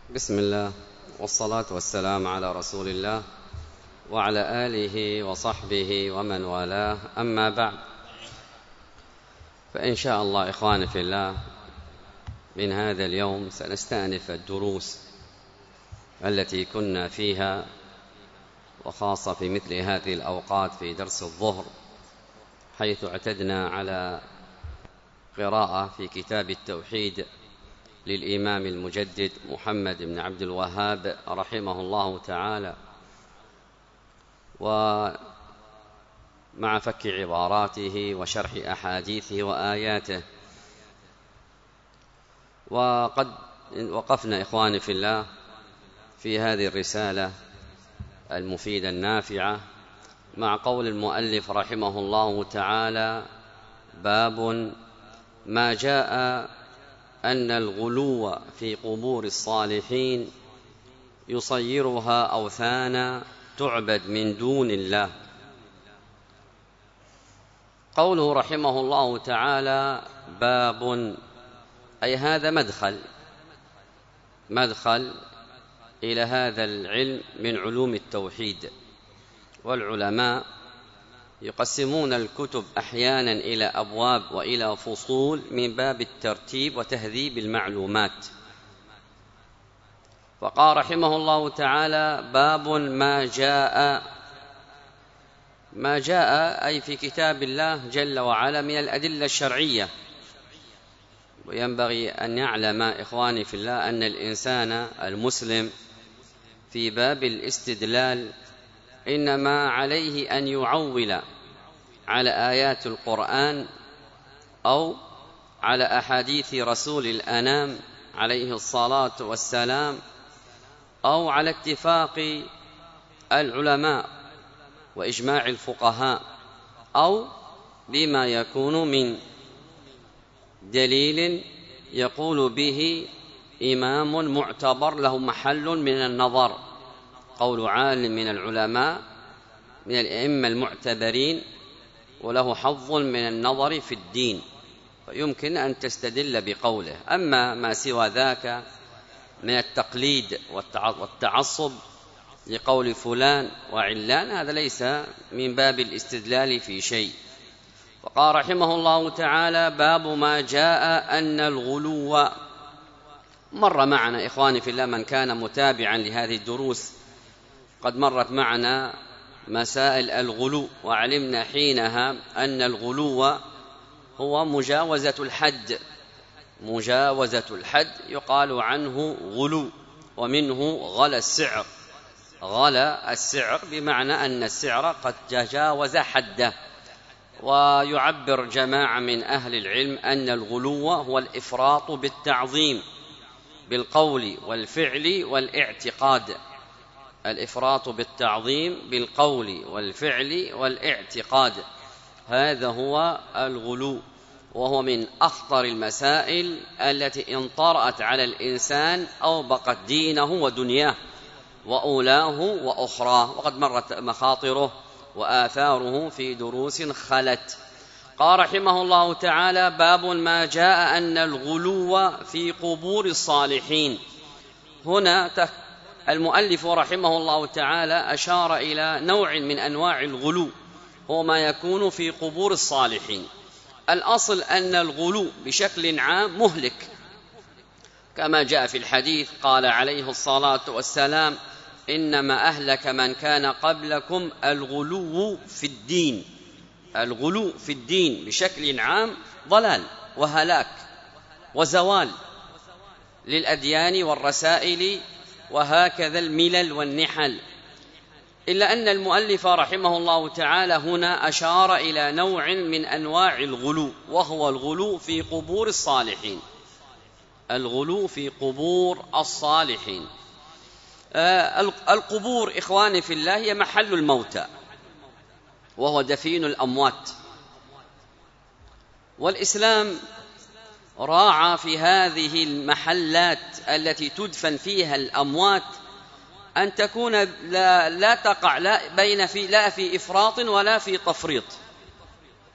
بسم الله والصلاة والسلام على رسول الله وعلى آله وصحبه ومن والاه، أما بعد، فإن شاء الله إخواني في الله، من هذا اليوم سنستأنف الدروس التي كنا فيها، وخاصة في مثل هذه الأوقات في درس الظهر، حيث اعتدنا على قراءة في كتاب التوحيد للإمام المجدد محمد بن عبد الوهاب رحمه الله تعالى، ومع فك عباراته وشرح أحاديثه وآياته. وقد وقفنا إخواني في الله في هذه الرسالة المفيدة النافعة مع قول المؤلف رحمه الله تعالى: باب ما جاء أن الغلو في قبور الصالحين يصيرها أوثانا تعبد من دون الله. قوله رحمه الله تعالى باب، أي هذا مدخل إلى هذا العلم من علوم التوحيد. والعلماء يقسمون الكتب أحيانا إلى أبواب وإلى فصول من باب الترتيب وتهذيب المعلومات. فقال رحمه الله تعالى باب ما جاء أي في كتاب الله جل وعلا من الأدلة الشرعية. وينبغي أن يعلم إخواني في الله أن الإنسان المسلم في باب الاستدلال إنما عليه أن يعول على آيات القرآن أو على أحاديث رسول الأنام عليه الصلاة والسلام، أو على اتفاق العلماء وإجماع الفقهاء، أو بما يكون من دليل يقول به إمام معتبر له محل من النظر، قول عالم من العلماء من الأئمة المعتبرين وله حظ من النظر في الدين، فيمكن أن تستدل بقوله. أما ما سوى ذاك من التقليد والتعصب لقول فلان وعلان، هذا ليس من باب الاستدلال في شيء. وقال رحمه الله تعالى باب ما جاء أن الغلو. مر معنا إخواني في الله من كان متابعا لهذه الدروس قد مرت معنا مسائل الغلو، وعلمنا حينها أن الغلو هو مجاوزة الحد، يقال عنه غلو، ومنه غلا السعر بمعنى أن السعر قد تجاوز حده. ويعبر جماعة من أهل العلم أن الغلو هو الإفراط بالتعظيم بالقول والفعل والاعتقاد. الإفراط بالتعظيم بالقول والفعل والاعتقاد، هذا هو الغلو، وهو من أخطر المسائل التي إن طرأت على الإنسان أوبقت دينه ودنياه وأولاه وأخراه، وقد مرت مخاطره وآثاره في دروس خلت. قال رحمه الله تعالى باب ما جاء أن الغلو في قبور الصالحين. هنا المؤلف رحمه الله تعالى أشار إلى نوع من أنواع الغلو، هو ما يكون في قبور الصالحين. الأصل أن الغلو بشكل عام مهلك، كما جاء في الحديث قال عليه الصلاة والسلام: إنما أهلك من كان قبلكم الغلو في الدين. الغلو في الدين بشكل عام ضلال وهلاك وزوال للأديان والرسائل وهكذا الملل والنحل. إلا أن المؤلف رحمه الله تعالى هنا أشار إلى نوع من أنواع الغلو، وهو الغلو في قبور الصالحين. الغلو في قبور الصالحين. القبور إخواني في الله هي محل الموتى، وهو دفين الأموات. والإسلام راعى في هذه المحلات التي تدفن فيها الأموات أن تكون لا تقع لا في إفراط ولا في تفريط،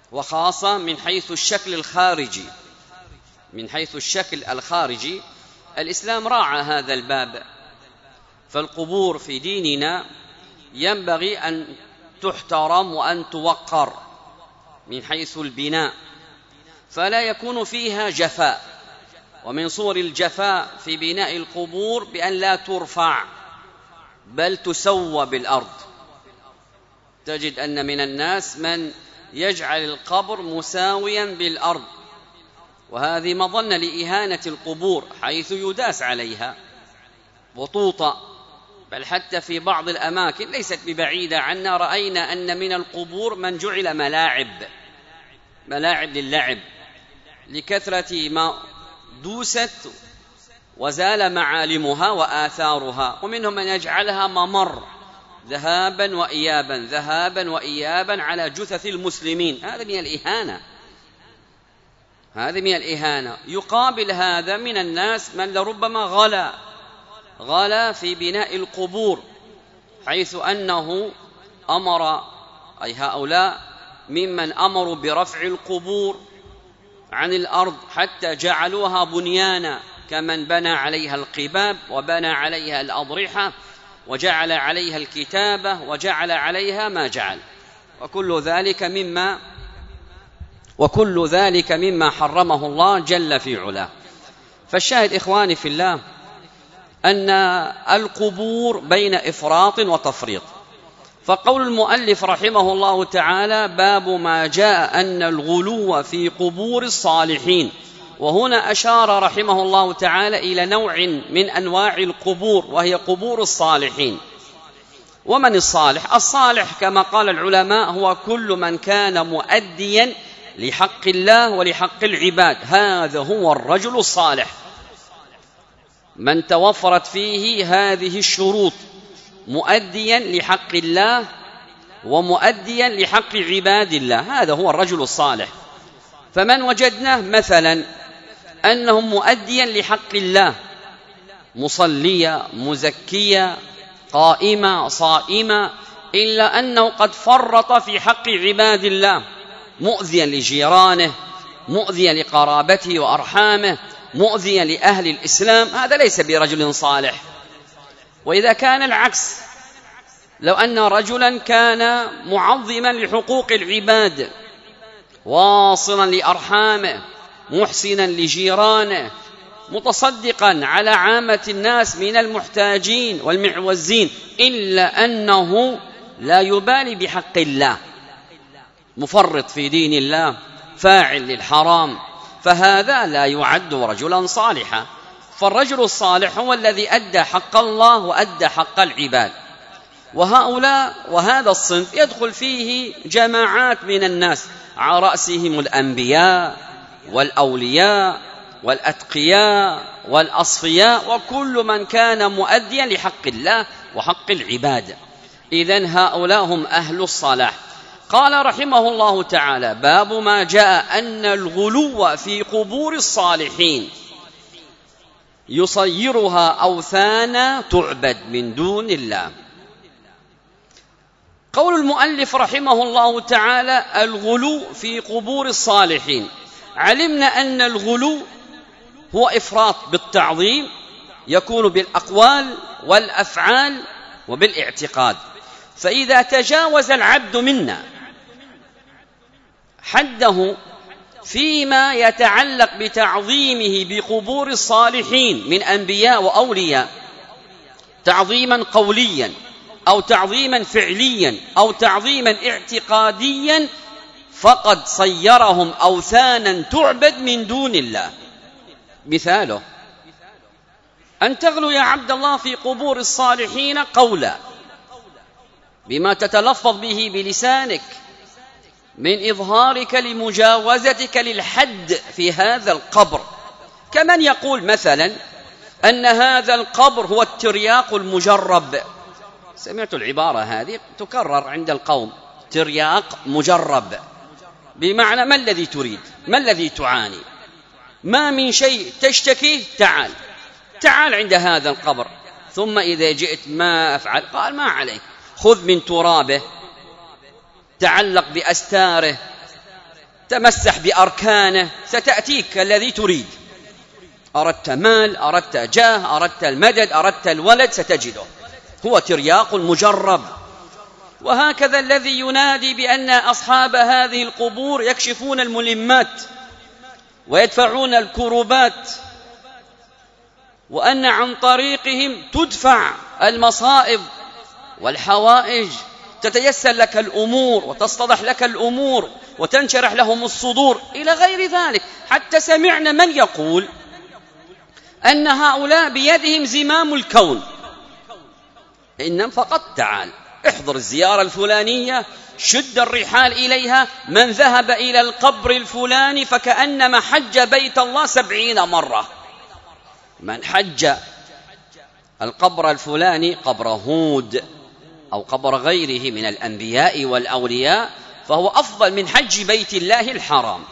وخاصة من حيث الشكل الخارجي. الإسلام راعى هذا الباب، فالقبور في ديننا ينبغي أن تحترم وأن توقر من حيث البناء، فلا يكون فيها جفاء. ومن صور الجفاء في بناء القبور بأن لا ترفع بل تسوى بالأرض. تجد أن من الناس من يجعل القبر مساويا بالأرض، وهذه مظنة لإهانة القبور، حيث يداس عليها وطوطة. بل حتى في بعض الأماكن ليست ببعيدة عنا رأينا أن من القبور من جعل ملاعب للعب، لكثرة ما دوست وزال معالمها وآثارها. ومنهم من يجعلها ممر ذهابا وإيابا على جثث المسلمين. هذا من الإهانة. يقابل هذا من الناس من لربما غلا في بناء القبور، حيث أنه أمر، أي هؤلاء ممن أمروا برفع القبور عن الأرض حتى جعلوها بنيانا، كمن بنى عليها القباب وبنى عليها الأضرحة وجعل عليها الكتابة وجعل عليها ما جعل، وكل ذلك مما حرمه الله جل في علاه. فالشاهد إخواني في الله أن القبور بين إفراط وتفريط. فقول المؤلف رحمه الله تعالى: باب ما جاء أن الغلو في قبور الصالحين. وهنا أشار رحمه الله تعالى إلى نوع من أنواع القبور، وهي قبور الصالحين. ومن الصالح؟ الصالح كما قال العلماء هو كل من كان مؤديا لحق الله ولحق العباد، هذا هو الرجل الصالح، من توفرت فيه هذه الشروط: مؤديا لحق الله ومؤديا لحق عباد الله، هذا هو الرجل الصالح. فمن وجدناه مثلا أنه مؤديا لحق الله، مصليا مزكيا قائما صائما، إلا أنه قد فرط في حق عباد الله، مؤذيا لجيرانه، مؤذيا لقرابته وأرحامه، مؤذيا لأهل الإسلام، هذا ليس برجل صالح. وإذا كان العكس، لو أن رجلا كان معظما لحقوق العباد، واصلا لأرحامه، محسنا لجيرانه، متصدقا على عامة الناس من المحتاجين والمعوزين، إلا أنه لا يبالي بحق الله، مفرط في دين الله، فاعل للحرام، فهذا لا يعد رجلا صالحا. فالرجل الصالح هو الذي أدى حق الله وأدى حق العباد. وهؤلاء وهذا الصنف يدخل فيه جماعات من الناس، على رأسهم الأنبياء والأولياء والأتقياء والأصفياء، وكل من كان مؤديا لحق الله وحق العباد. إذن هؤلاء هم أهل الصلاح. قال رحمه الله تعالى: باب ما جاء أن الغلو في قبور الصالحين يصيرها أوثانا تعبد من دون الله. قول المؤلف رحمه الله تعالى: الغلو في قبور الصالحين. علمنا أن الغلو هو إفراط بالتعظيم، يكون بالأقوال والأفعال وبالاعتقاد. فإذا تجاوز العبد منا حده فيما يتعلق بتعظيمه بقبور الصالحين من أنبياء وأولياء، تعظيما قوليا أو تعظيما فعليا أو تعظيما اعتقاديا، فقد صيرهم أوثانا تعبد من دون الله. مثاله: أن تغلو يا عبد الله في قبور الصالحين قولا، بما تتلفظ به بلسانك من إظهارك لمجاوزتك للحد في هذا القبر، كمن يقول مثلا أن هذا القبر هو الترياق المجرب. سمعت العبارة هذه تكرر عند القوم: ترياق مجرب، بمعنى ما الذي تريد، ما الذي تعاني، ما من شيء تشتكيه، تعال عند هذا القبر، ثم إذا جئت ما أفعل، قال ما عليك، خذ من ترابه، تعلق بأستاره، تمسح بأركانه، ستأتيك الذي تريد. أردت مال، أردت جاه، أردت المدد، أردت الولد، ستجده. هو ترياق مجرب. وهكذا الذي ينادي بأن أصحاب هذه القبور يكشفون الملمات ويدفعون الكروبات، وأن عن طريقهم تدفع المصائب والحوائج، تتيسر لك الأمور وتصطلح لك الأمور وتنشرح لهم الصدور إلى غير ذلك. حتى سمعنا من يقول أن هؤلاء بيدهم زمام الكون، إنما فقط تعال احضر الزيارة الفلانية، شد الرحال إليها. من ذهب إلى القبر الفلاني فكأنما حج بيت الله 70 مرة. من حج القبر الفلاني، قبر هود أو قبر غيره من الأنبياء والأولياء، فهو أفضل من حج بيت الله الحرام.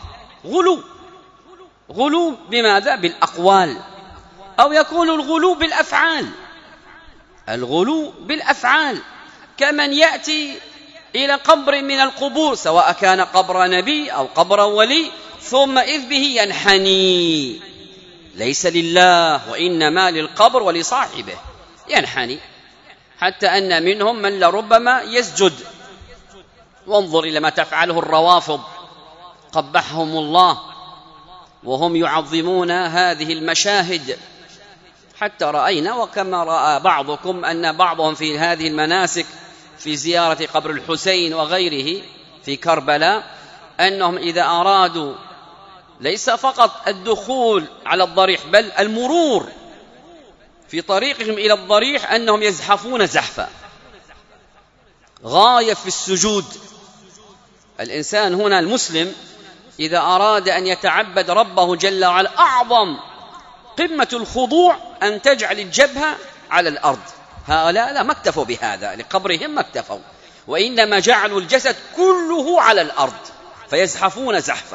غلو بماذا؟ بالأقوال، أو يكون الغلو بالأفعال. الغلو بالأفعال، كمن يأتي إلى قبر من القبور سواء كان قبر نبي أو قبر ولي، ثم إذ به ينحني، ليس لله وإنما للقبر ولصاحبه، ينحني، حتى أن منهم من لربما يسجد. وانظر إلى ما تفعله الروافض قبحهم الله، وهم يعظمون هذه المشاهد. حتى رأينا وكما رأى بعضكم أن بعضهم في هذه المناسك في زيارة قبر الحسين وغيره في كربلاء، أنهم إذا أرادوا ليس فقط الدخول على الضريح بل المرور في طريقهم إلى الضريح أنهم يزحفون زحفا غاية في السجود. الإنسان هنا المسلم إذا أراد أن يتعبد ربه جل وعلا، أعظم قمة الخضوع أن تجعل الجبهة على الأرض. هؤلاء لا، ما اكتفوا بهذا، لقبرهم ما اكتفوا، وإنما جعلوا الجسد كله على الأرض فيزحفون زحفا.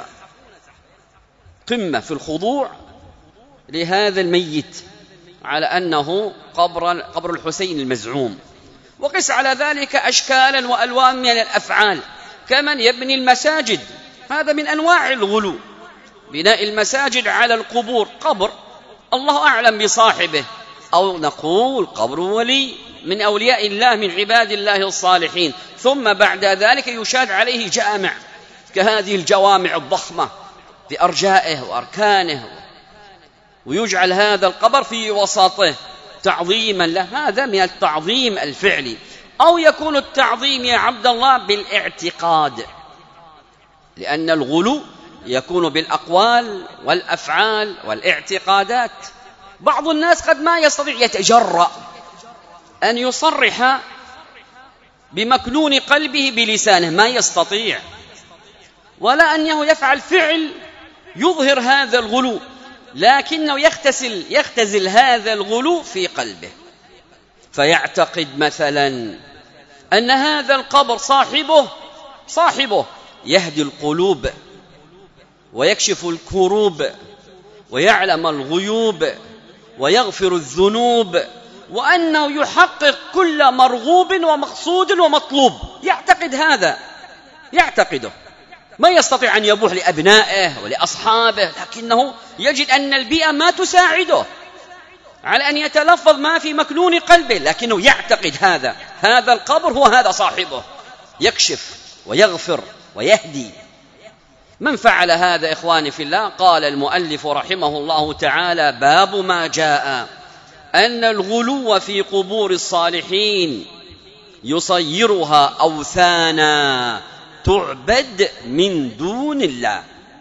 قمة في الخضوع لهذا الميت على أنه قبر الحسين المزعوم. وقس على ذلك أشكالا وألوان من الأفعال، كمن يبني المساجد، هذا من أنواع الغلو، بناء المساجد على القبور. قبر الله أعلم بصاحبه، أو نقول قبر ولي من أولياء الله من عباد الله الصالحين، ثم بعد ذلك يشاد عليه جامع كهذه الجوامع الضخمة في أرجائه وأركانه، ويجعل هذا القبر في وسطه تعظيما له. هذا من التعظيم الفعلي. أو يكون التعظيم يا عبد الله بالاعتقاد، لأن الغلو يكون بالأقوال والأفعال والاعتقادات. بعض الناس قد ما يستطيع يتجرأ أن يصرح بمكنون قلبه بلسانه، ما يستطيع، ولا أنه يفعل فعل يظهر هذا الغلو، لكنه يختزل هذا الغلو في قلبه، فيعتقد مثلا أن هذا القبر صاحبه يهدي القلوب ويكشف الكروب ويعلم الغيوب ويغفر الذنوب، وأنه يحقق كل مرغوب ومقصود ومطلوب. يعتقد هذا، يعتقده، ما يستطيع أن يبوح لأبنائه ولأصحابه، لكنه يجد أن البيئة ما تساعده على أن يتلفظ ما في مكنون قلبه، لكنه يعتقد هذا القبر هو هذا صاحبه، يكشف ويغفر ويهدي. من فعل هذا إخواني في الله؟ قال المؤلف رحمه الله تعالى: باب ما جاء أن الغلو في قبور الصالحين يصيرها أوثانا تعبد من دون الله.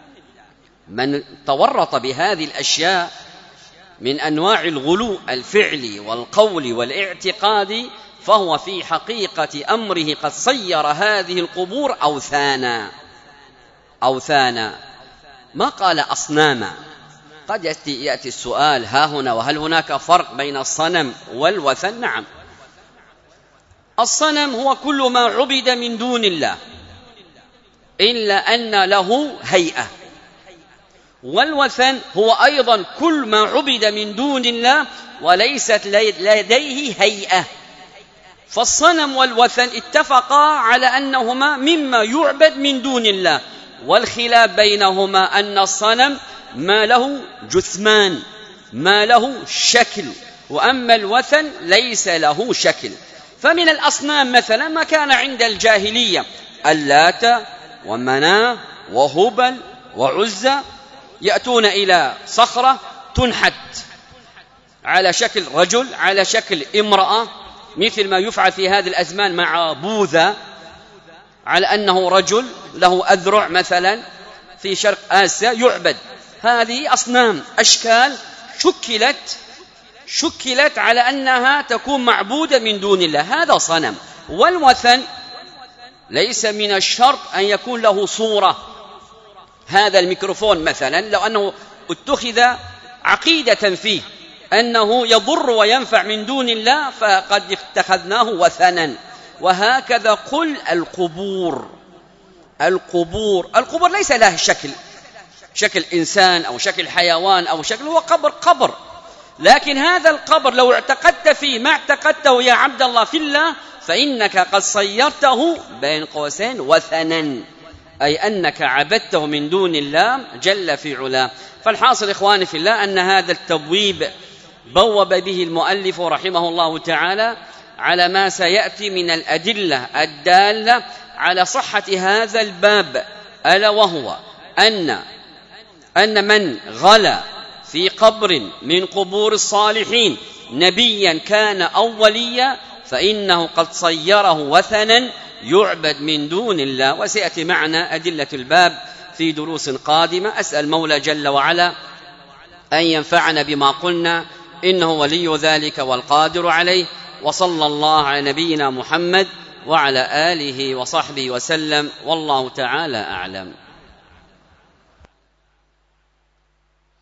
من تورط بهذه الأشياء من أنواع الغلو الفعلي والقول والاعتقادي، فهو في حقيقة أمره قد صير هذه القبور أوثانا، ما قال أصناما. قد يأتي السؤال ها هنا: وهل هناك فرق بين الصنم والوثن؟ نعم، الصنم هو كل ما عبد من دون الله إلا أن له هيئة، والوثن هو أيضا كل ما عبد من دون الله وليست لديه هيئة. فالصنم والوثن اتفقا على أنهما مما يعبد من دون الله، والخلاف بينهما أن الصنم ما له جثمان ما له شكل، وأما الوثن ليس له شكل. فمن الأصنام مثلا ما كان عند الجاهلية: اللات ومناة وهبل وعزى، يأتون إلى صخرة تنحت على شكل رجل، على شكل امرأة، مثل ما يفعل في هذه الأزمان مع بوذا على أنه رجل له أذرع مثلا في شرق آسيا يعبد. هذه أصنام، أشكال شكلت على أنها تكون معبودة من دون الله، هذا صنم. والوثن ليس من الشرط أن يكون له صورة. هذا الميكروفون مثلا لو أنه اتخذ عقيدة فيه أنه يضر وينفع من دون الله فقد اتخذناه وثنا. وهكذا قل القبور ليس له شكل إنسان أو شكل حيوان أو شكل، هو قبر. لكن هذا القبر لو اعتقدت فيه ما اعتقدته يا عبد الله في الله فإنك قد صيرته بين قوسين وثنا، أي أنك عبدته من دون الله جل في علاه. فالحاصل إخواني في الله أن هذا التبويب بوب به المؤلف رحمه الله تعالى على ما سيأتي من الأدلة الدالة على صحة هذا الباب، ألا وهو أن من غلا في قبر من قبور الصالحين نبيا كان أو وليا فإنه قد صيره وثنا يعبد من دون الله. وسيأتي معنا أدلة الباب في دروس قادمة. أسأل مولى جل وعلا أن ينفعنا بما قلنا، إنه ولي ذلك والقادر عليه. وصلى الله على نبينا محمد وعلى آله وصحبه وسلم، والله تعالى أعلم.